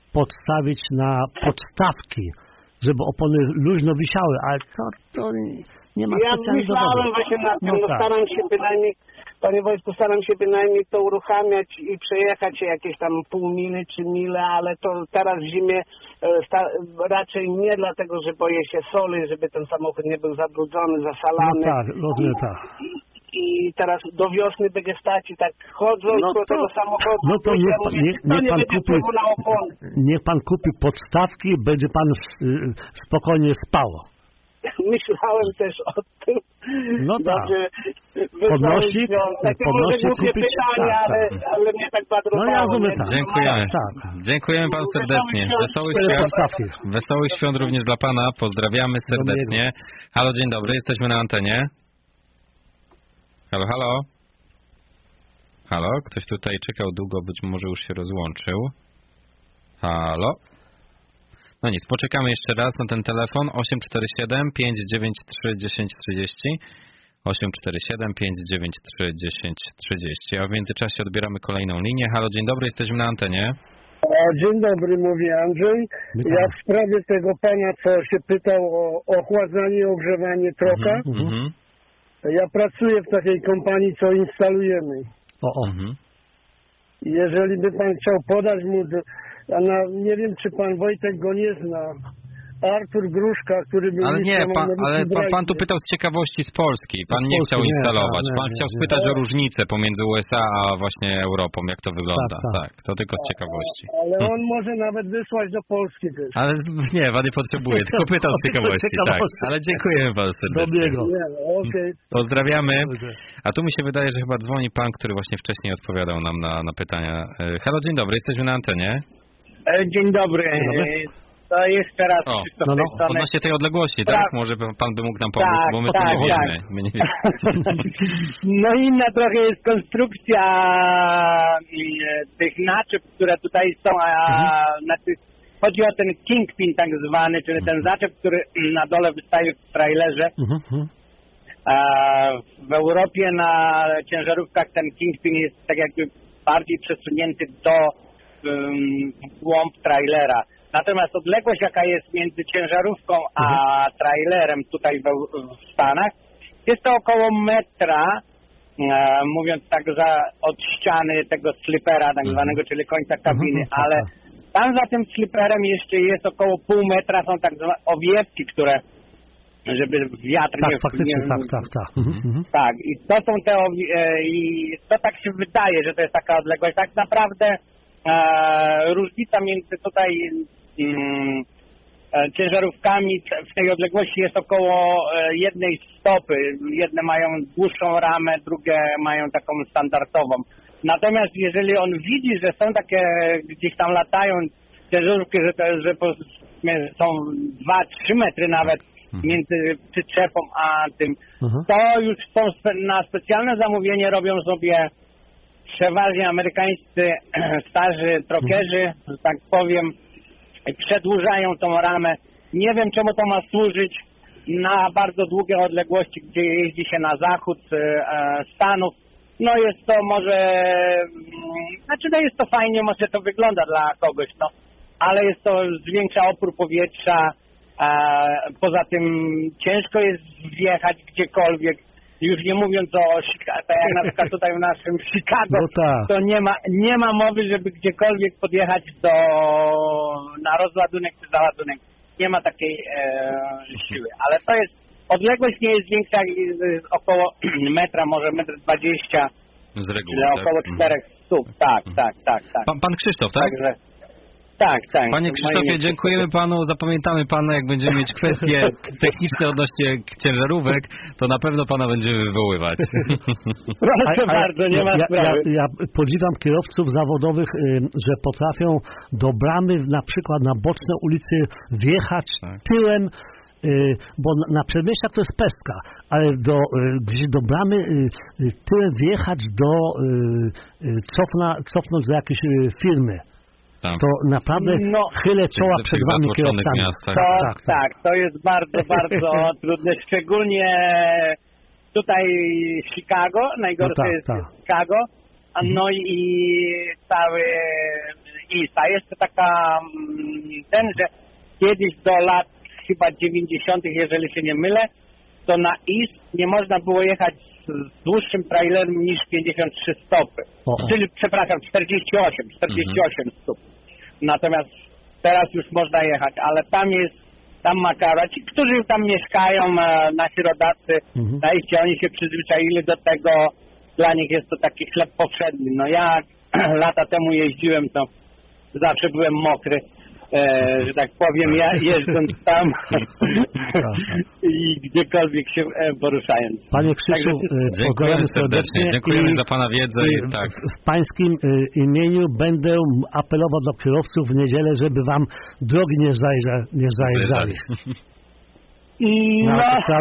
podstawić na podstawki, żeby opony luźno wisiały, ale to, to nie ma ja specjalnych dowodów. Ja myślałem właśnie nad tym, no no tak. staram się bynajmniej, panie Wojtku, staram się bynajmniej to uruchamiać i przejechać jakieś tam pół mily czy mile, ale to teraz w zimie sta, raczej nie dlatego, że boję się soli, żeby ten samochód nie był zabrudzony, zasalany. No tak, rozumiem, tak. I teraz do wiosny będzie stać i tak chodząc no do to, tego samochodu, no to niech, mówię, niech, niech, nie pan kupi, na opony. niech pan kupi podstawki, będzie pan y, spokojnie spał. Myślałem też o tym. No tak. Podnosik, podnosik kupić. Pytanie, tak, ale, tak. ale mnie tak badrowało. No ja rozumiem, tak. Dziękujemy. Tak. Dziękujemy panu serdecznie. Wesołych świąt. Wesołych świąt również dla pana. Pozdrawiamy serdecznie. Halo, dzień dobry. Jesteśmy na antenie. Halo, halo. Halo, ktoś tutaj czekał długo, być może już się rozłączył. Halo. No nic, poczekamy jeszcze raz na ten telefon osiem cztery siedem, pięć dziewięć trzy, dziesięć trzydzieści. osiem cztery siedem, pięć dziewięć trzy, dziesięć trzydzieści. A w międzyczasie odbieramy kolejną linię. Halo, dzień dobry, jesteśmy na antenie. Dzień dobry, mówi Andrzej. Ja w sprawie tego pana, co się pytał o ochładzanie i ogrzewanie troka. Mhm. Ja pracuję w takiej kompanii, co instalujemy. O, o. Mhm. Jeżeli by pan chciał podać mu, a na, nie wiem, czy pan Wojtek go nie zna, Artur Gruszka, który był... Ale nie, pan, ale pan, pan tu pytał z ciekawości z Polski. Pan nie chciał instalować. Pan chciał spytać o różnicę pomiędzy U S A a właśnie Europą, jak to wygląda. Tak, tak. To tylko z ciekawości. Ale on może nawet wysłać do Polski też. Ale nie, pan nie potrzebuje, tylko pytał z ciekawości. Tak. Ale dziękujemy bardzo serdecznie. Okay. Pozdrawiamy. A tu mi się wydaje, że chyba dzwoni pan, który właśnie wcześniej odpowiadał nam na, na pytania. Halo, dzień dobry, jesteśmy na antenie. Dzień dobry. Dzień dobry. To jeszcze raz. O, no, no, odnośnie tej odległości, tak? tak? Może pan by mógł nam pomóc, tak, bo my tak, to nie tak. wiemy. My nie wiemy. No inna trochę jest konstrukcja tych naczep, które tutaj są, a mhm. znaczy, chodzi o ten kingpin tak zwany, czyli ten zaczep, który na dole wystaje w trailerze. Mhm. A w Europie na ciężarówkach ten kingpin jest tak jakby bardziej przesunięty do um, głąb trailera. Natomiast odległość, jaka jest między ciężarówką a trailerem tutaj w, w Stanach, jest to około metra, e, mówiąc tak, za, od ściany tego slipera tak zwanego, czyli końca kabiny, ale tam za tym sliperem jeszcze jest około pół metra, są tak zwane owiewki, które, żeby wiatr tak, nie... Faktycznie, nie tak, tak, tak. Mhm. Tak, i to są te owi- e, i to tak się wydaje, że to jest taka odległość. Tak naprawdę e, różnica między tutaj mm, e, ciężarówkami w tej odległości jest około e, jednej stopy. Jedne mają dłuższą ramę, drugie mają taką standardową. Natomiast jeżeli on widzi, że są takie, gdzieś tam latają ciężarówki, że, to, że są dwa trzy metry nawet między przyczepą a tym, uh-huh. to już są na specjalne zamówienie robią sobie przeważnie amerykańscy starzy trokerzy, że tak powiem, przedłużają tą ramę. Nie wiem, czemu to ma służyć na bardzo długie odległości, gdzie jeździ się na zachód e, Stanów. No jest to może, znaczy no jest to fajnie, może to wygląda dla kogoś, no, ale jest to, zwiększa opór powietrza. Poza tym ciężko jest wjechać gdziekolwiek, już nie mówiąc o Chicago, tak jak na przykład tutaj w naszym Chicago, no tak. to nie ma, nie ma mowy, żeby gdziekolwiek podjechać do, na rozładunek czy załadunek. Nie ma takiej e, siły, ale to jest, odległość nie jest większa, jest około metra, może metr dwadzieścia, z reguły, około tak? czterech stóp, tak, tak, tak, tak. Pan, pan Krzysztof, tak? Także, Tak, tak. Panie Krzysztofie, dziękujemy panu, zapamiętamy pana, jak będziemy mieć kwestie techniczne odnośnie ciężarówek, to na pewno pana będziemy wywoływać. Proszę a, a, bardzo, nie ma ja, sprawy. Ja, ja podziwiam kierowców zawodowych, że potrafią do bramy, na przykład na boczne ulicy wjechać tak. tyłem, bo na przedmieściach to jest pestka, ale do, gdzieś do bramy tyłem wjechać do, cofna, cofnąć do jakiejś firmy. Tam. To naprawdę no, chylę czoła przed wami kierowcami. Miastach. To, tak, tak. tak, to jest bardzo, bardzo trudne, szczególnie tutaj Chicago, najgorsze no tak, jest tak. Chicago, no i cały I S. A jeszcze taka, ten, że kiedyś do lat chyba dziewięćdziesiątych, jeżeli się nie mylę, to na I S nie można było jechać z dłuższym trailerem niż pięćdziesiąt trzy stopy. O, o. Czyli, przepraszam, czterdzieści osiem, czterdzieści osiem mhm. stóp. Natomiast teraz już można jechać, ale tam jest, tam Makara, ci, którzy tam mieszkają, nasi rodacy, mhm. najście oni się przyzwyczaili do tego, dla nich jest to taki chleb powszedni. No ja lata temu jeździłem, to zawsze byłem mokry, e, że tak powiem, ja jeżdżąc tam i gdziekolwiek się poruszając. Panie Krzysztof, dziękujemy serdecznie, dziękujemy i, za Pana wiedzę. I, i tak. W Pańskim imieniu będę apelował do kierowców w niedzielę, żeby Wam drogi nie, zajrza, nie zajeżdżali. No,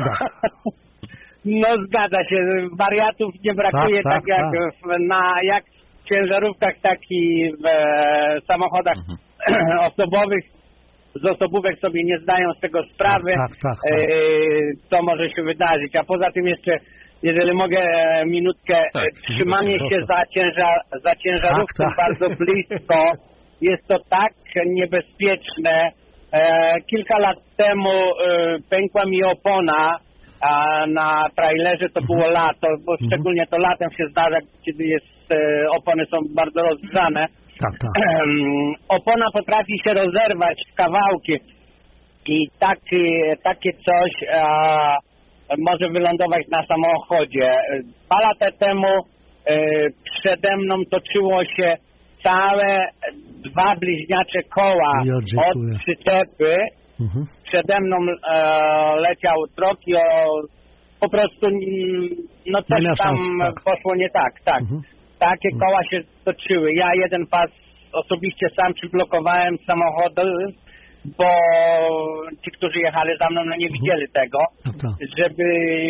no zgadza się, wariatów nie brakuje, tak, tak, tak jak tak. W, na jak w ciężarówkach, tak i w e, samochodach mhm. osobowych. Z osobówek sobie nie zdają z tego sprawy, tak, tak, tak. E, co może się wydarzyć. A poza tym jeszcze, jeżeli mogę minutkę, tak. trzymanie się za, ciężar, za ciężarówką tak, tak. bardzo blisko, jest to tak niebezpieczne. E, kilka lat temu e, pękła mi opona, a na trailerze to było lato, bo mhm. szczególnie to latem się zdarza, kiedy jest, e, opony są bardzo rozgrzane. Tak, tak. Opona potrafi się rozerwać w kawałki i taki, takie coś a, może wylądować na samochodzie. Dwa lata temu e, przede mną toczyło się całe dwa bliźniacze koła ja od przyczepy. Mhm. Przede mną e, leciał trok i o, po prostu no coś tam tak. poszło nie tak, tak. Mhm. Takie koła się toczyły. Ja jeden pas osobiście sam przyblokowałem samochód, bo ci, którzy jechali za mną, no nie widzieli tego, żeby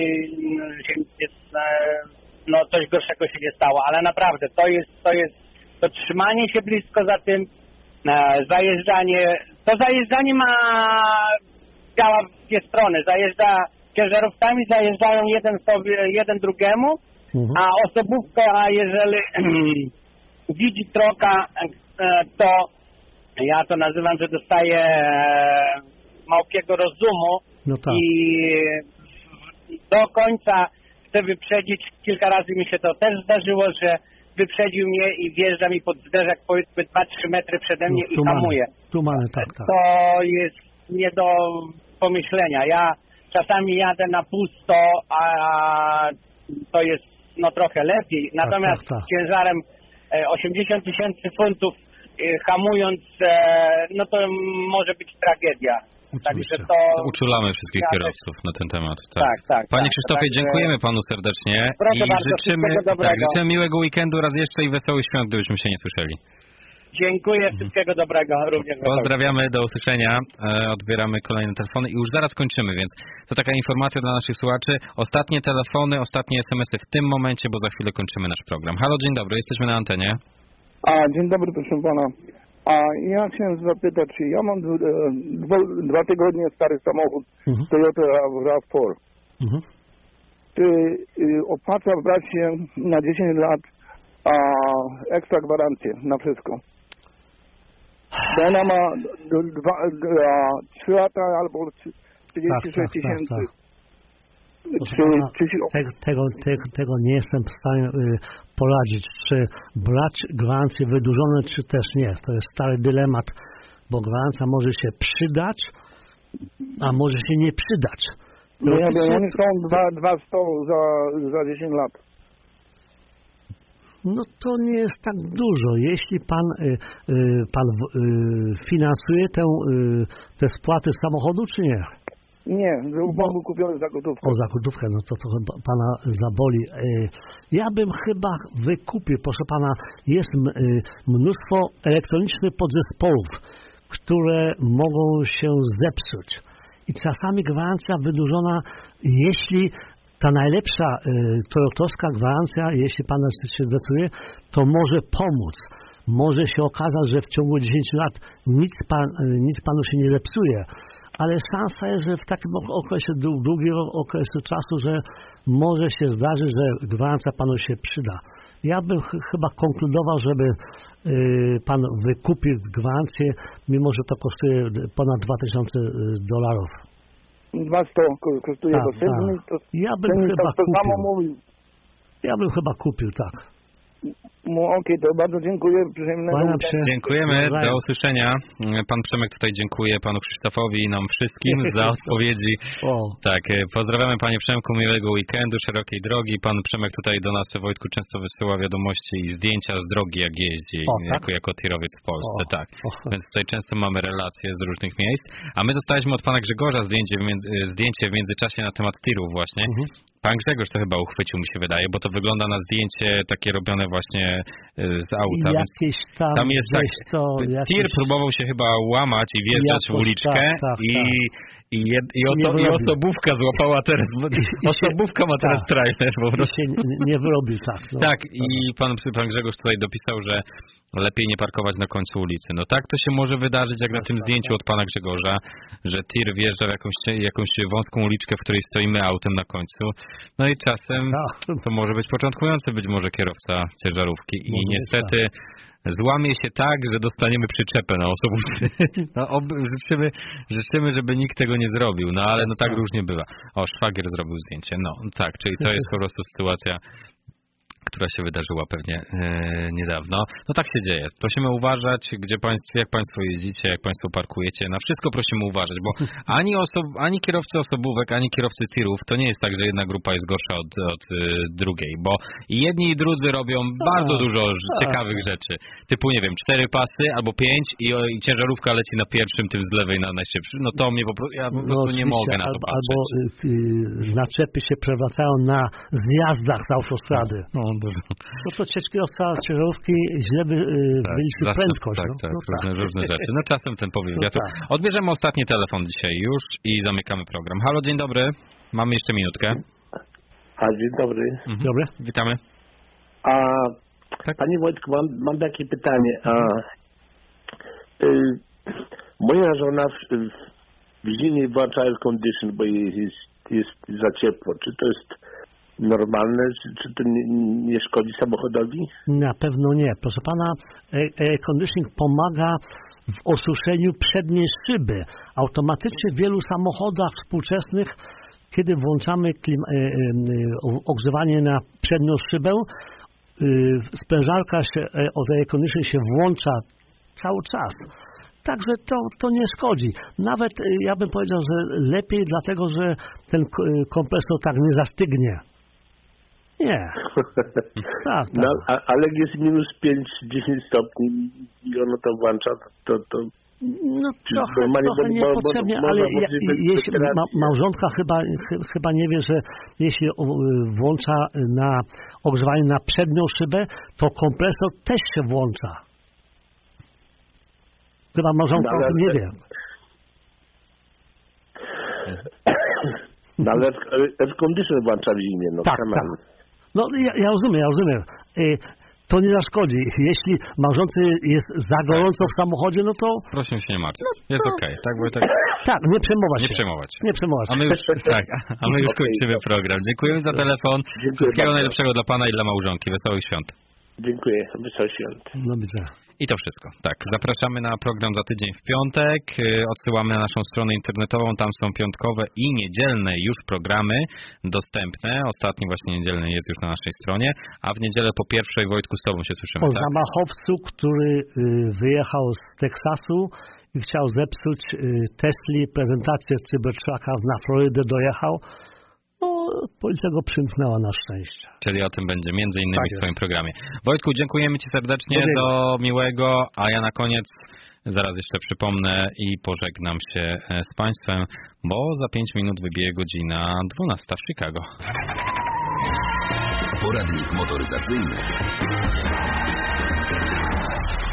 no coś gorszego się nie stało. Ale naprawdę to jest, to jest to trzymanie się blisko za tym, zajeżdżanie. To zajeżdżanie ma działa w dwie strony. Zajeżdża ciężarówkami, zajeżdżają jeden sobie, jeden drugiemu. Mhm. A osobówka, jeżeli widzi troka, to ja to nazywam, że dostaje małpiego rozumu no tak. i do końca chce wyprzedzić. Kilka razy mi się to też zdarzyło, że wyprzedził mnie i wjeżdża mi pod zderzak powiedzmy dwa trzy metry przede mnie no, i hamuje. Tu mamy, tak, tak. To jest nie do pomyślenia. Ja czasami jadę na pusto, a to jest no trochę lepiej. Natomiast tak, tak, tak. ciężarem osiemdziesiąt tysięcy funtów hamując, no to może być tragedia. Także to... Uczulamy wszystkich ja kierowców też... na ten temat. Tak, tak. tak Panie tak, Krzysztofie, tak, dziękujemy Panu serdecznie proszę i bardzo, życzymy, tak, życzymy miłego weekendu raz jeszcze i wesołych świąt, gdybyśmy się nie słyszeli. Dziękuję, wszystkiego mhm. dobrego również. Pozdrawiamy, do usłyszenia. Odbieramy kolejne telefony i już zaraz kończymy, więc to taka informacja dla naszych słuchaczy. Ostatnie telefony, ostatnie es em esy w tym momencie, bo za chwilę kończymy nasz program. Halo, dzień dobry, jesteśmy na antenie. A, dzień dobry, proszę pana. A ja chciałem zapytać, czy ja mam dwa, dwa tygodnie stary samochód mhm. Toyota RAV cztery. Mhm. Czy y, opłaca brać się na dziesięć lat a ekstra gwarancję na wszystko? Bo ona ma dwa, trzy lata albo trzydzieści sześć tysięcy. Tak, tak, tak. Czy, czy się... tego, tego, tego, tego nie jestem w stanie y, poradzić, czy brać gwarancje wydłużone, czy też nie. To jest stary dylemat, bo gwarancja może się przydać, a może się nie przydać. No ja wiem, oni są dwa sto za, za dziesięć lat. No to nie jest tak dużo. Jeśli pan, y, y, pan y, finansuje tę, y, te spłaty samochodu, czy nie? Nie, bo był kupiony za gotówkę. O, za gotówkę, no to trochę pana zaboli. Ja bym chyba wykupił, proszę pana, jest mnóstwo elektronicznych podzespołów, które mogą się zepsuć. I czasami gwarancja wydłużona, jeśli ta najlepsza toyotowska gwarancja, jeśli pan się zdecyduje, to może pomóc. Może się okazać, że w ciągu dziesięciu lat nic, pan, nic panu się nie zepsuje. ale szansa jest, że w takim okresie, długim okresie czasu, że może się zdarzyć, że gwarancja panu się przyda. Ja bym ch- chyba konkludował, żeby y, pan wykupił gwarancję, mimo że to kosztuje ponad dwa tysiące dolarów. dwieście kosztuje Tak, do siedmiu, tak. to Ja bym ten chyba tak to samo kupił. mówił. Ja bym chyba kupił, tak. No okej, okay, to bardzo dziękuję. Kłaniam się. Dziękujemy, do usłyszenia. Pan Przemek tutaj dziękuję panu Krzysztofowi i nam wszystkim za odpowiedzi. O. Tak, pozdrawiamy panie Przemku, miłego weekendu, szerokiej drogi. Pan Przemek tutaj do nas, Wojtku, często wysyła wiadomości i zdjęcia z drogi, jak jeździ, o, tak? jako, jako tirowiec w Polsce, o. tak. O. Więc tutaj często mamy relacje z różnych miejsc. A my dostaliśmy od pana Grzegorza zdjęcie w, między, zdjęcie w międzyczasie na temat tirów właśnie. Mhm. Pan Grzegorz to chyba uchwycił, mi się wydaje, bo to wygląda na zdjęcie takie robione właśnie z auta. Jakieś tam, tam jest tak, to, jakieś... tir próbował się chyba łamać i wjeżdżać w uliczkę tak, tak, i, tak. i, jed, i, oso, i osobówka złapała teraz, osobówka ma teraz tak. trailer po prostu. I się nie, nie wyrobił, tak. No. Tak, i pan, pan Grzegorz tutaj dopisał, że lepiej nie parkować na końcu ulicy. No tak to się może wydarzyć, jak na tym zdjęciu od pana Grzegorza, że tir wjeżdża w jakąś, jakąś wąską uliczkę, w której stoimy autem na końcu. No i czasem to może być początkujący być może kierowca ciężarówki i może niestety złamie się tak, że dostaniemy przyczepę na osobówce. No, oby, życzymy, życzymy, żeby nikt tego nie zrobił, no ale no tak różnie bywa. O, szwagier zrobił zdjęcie. No tak, czyli to jest po prostu sytuacja, która się wydarzyła pewnie e, niedawno. No tak się dzieje. Prosimy uważać, gdzie państwo, jak państwo jeździcie, jak państwo parkujecie. Na wszystko prosimy uważać, bo ani, oso- ani kierowcy osobówek, ani kierowcy tirów, to nie jest tak, że jedna grupa jest gorsza od, od e, drugiej, bo i jedni i drudzy robią tak, bardzo dużo tak. ciekawych rzeczy. Typu, nie wiem, cztery pasy albo pięć i, i ciężarówka leci na pierwszym, tym z lewej na najszybszym. No to mnie po prostu, ja po prostu no, nie mogę na to albo, patrzeć. Albo y, naczepy się przewracają na zjazdach z autostrady. No, no to kierowca ciężarówki źle by, y, tak, wyliczył prędkość. Tak, no? tak, no, różne, tak. różne rzeczy. No czasem ten powiew no, wiatru. Tak. Odbierzemy ostatni telefon dzisiaj już i zamykamy program. Halo, dzień dobry. Mamy jeszcze minutkę. A, dzień dobry. Mhm. Dobry. Witamy. A, tak? Panie Wojtku, mam, mam takie pytanie. A, y, moja żona w, w zimie włącza air condition, bo jest, jest za ciepło. Czy to jest normalne? Czy, czy to nie, nie szkodzi samochodowi? Na pewno nie. Proszę pana, air conditioning pomaga w osuszeniu przedniej szyby. Automatycznie w wielu samochodach współczesnych, kiedy włączamy klim, e, e, ogrzewanie na przednią szybę, e, sprężarka się, e, od air conditioning się włącza cały czas. Także to, to nie szkodzi. Nawet e, ja bym powiedział, że lepiej, dlatego że ten kompresor tak nie zastygnie. Nie. Tak, tak. No, a, ale jak jest minus pięć dziesięć stopni i ono to włącza, to... to no trochę, trochę niepotrzebnie, bo, bo, ale ja, jeśli ma, małżonka chyba, ch, chyba nie wie, że jeśli włącza na ogrzewanie na przednią szybę, to kompresor też się włącza. Chyba małżonka no, o tym nie wie. No ale air condition włącza w zimie, no tak, tak. No ja, ja rozumiem, ja rozumiem. To nie zaszkodzi. Jeśli małżonce jest za gorąco w samochodzie, no to... Proszę się nie martwić. No jest to... okej. Okay. Tak, tak... tak, nie przejmować nie się. Przejmować. Nie przejmować się. A my już, tak, a my już okay. kończymy program. Dziękujemy za telefon. Dziękuję Wszystkiego bardzo. Najlepszego dla pana i dla małżonki. Wesołych świąt. Dziękuję. Wesołych świąt. Do widzenia. I to wszystko. Tak, zapraszamy na program za tydzień w piątek. Odsyłamy na naszą stronę internetową. Tam są piątkowe i niedzielne już programy dostępne. Ostatni właśnie niedzielny jest już na naszej stronie. A w niedzielę po pierwszej, Wojtku, z tobą się słyszymy. O tak? zamachowcu, który wyjechał z Teksasu i chciał zepsuć Tesli prezentację Cybertrucka na Florydę, dojechał. No, policja go przymknęła na szczęście. Czyli o tym będzie między innymi tak w swoim programie. Wojtku, dziękujemy ci serdecznie, do, do miłego, a ja na koniec zaraz jeszcze przypomnę i pożegnam się z państwem, bo za pięć minut wybije godzina dwunasta w Chicago. Poradnik motoryzacyjny.